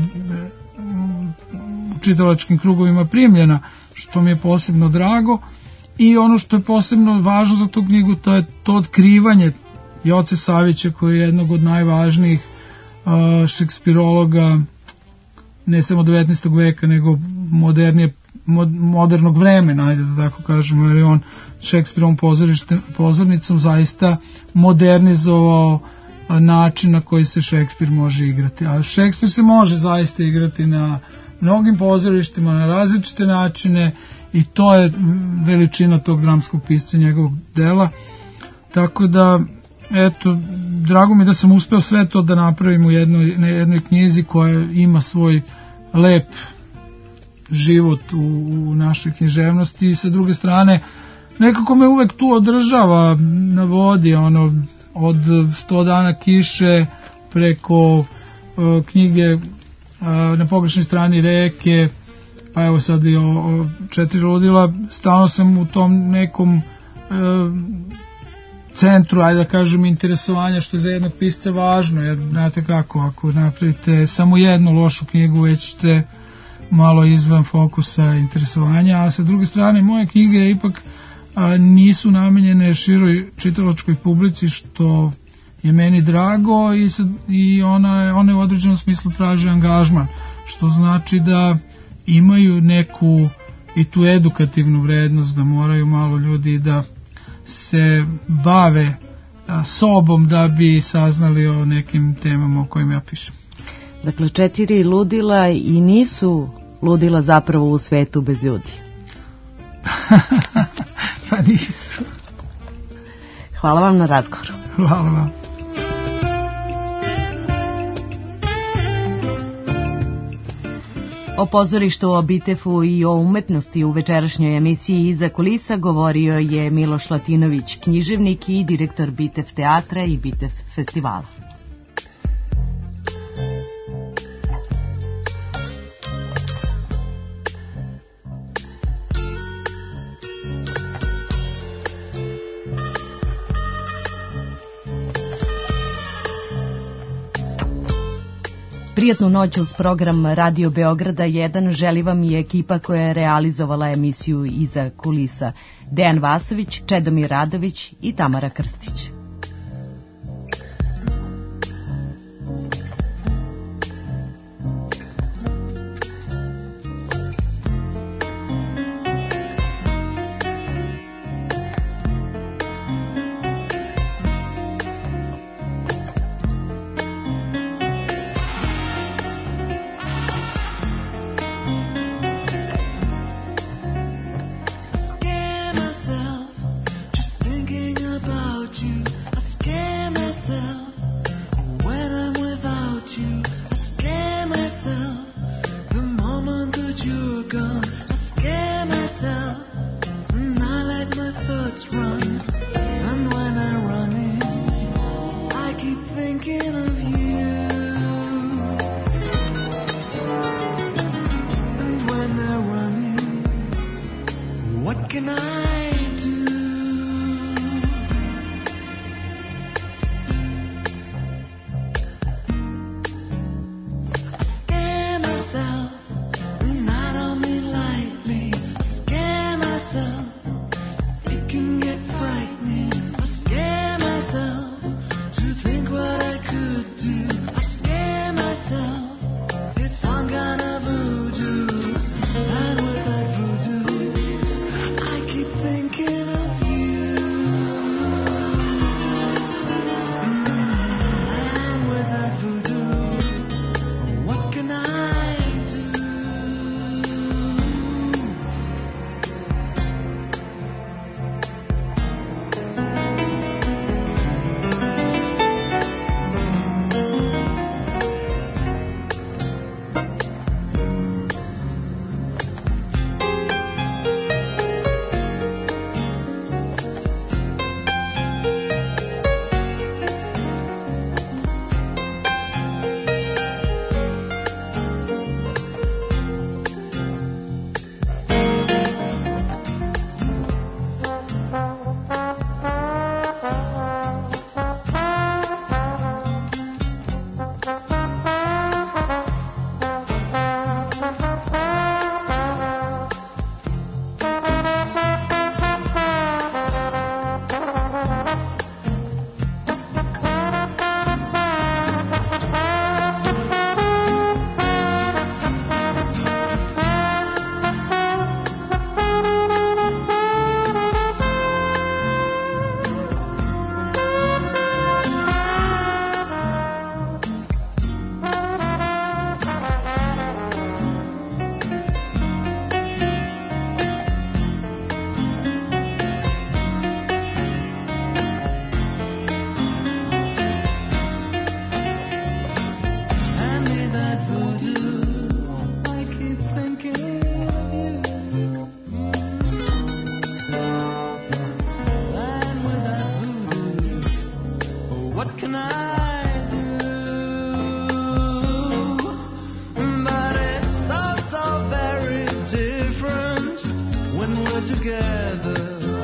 u čitalačkim krugovima primljena, što mi je posebno drago. I ono što je posebno važno za tu knjigu, to je to otkrivanje Joce Savića, koji je jednog od najvažnijih uh, šekspirologa ne samo devetnaestog veka, nego modernije, mod, modernog vremena, ajde da tako kažemo, jer je on Šekspirovom pozornicom zaista modernizovao uh, način na koji se Šekspir može igrati. A Šekspir se može zaista igrati na mnogim pozorištima, na različite načine i to je veličina tog dramskog pisca njegovog dela. Tako da eto, drago mi da sam uspeo sve to da napravim u jednoj, na jednoj knjizi koja ima svoj lep život u, u našoj književnosti i sa druge strane nekako me uvek tu održava na vodi, ono, od sto dana kiše preko uh, knjige uh, Na pogrešnoj strani reke, pa evo sad i o, o Četiri ludila, stalno sam u tom nekom uh, centru, ajde da kažem, interesovanja, što je za jednog pisca važno, jer znate kako, ako napravite samo jednu lošu knjigu, već ćete malo izvan fokusa interesovanja, a sa druge strane moje knjige ipak a, nisu namenjene široj čitalačkoj publici, što je meni drago i, sad, i ona, one u određenom smislu traže angažman, što znači da imaju neku i tu edukativnu vrednost, da moraju malo ljudi da se bave a, sobom da bi saznali o nekim temama o kojima ja pišem. Dakle, Četiri ludila i nisu ludila zapravo u svetu bez ljudi. Pa nisu. Hvala vam na razgovoru. Hvala vam. O pozorištu, o Bitefu i o umetnosti u večerašnjoj emisiji Iza kulisa govorio je Miloš Latinović, književnik i direktor Bitef teatra i Bitef festivala. Prijatnu noć uz program Radio Beograda jedan želi vam i ekipa koja je realizovala emisiju Iza kulisa. Dejan Vasović, Čedomir Radović i Tamara Krstić. together.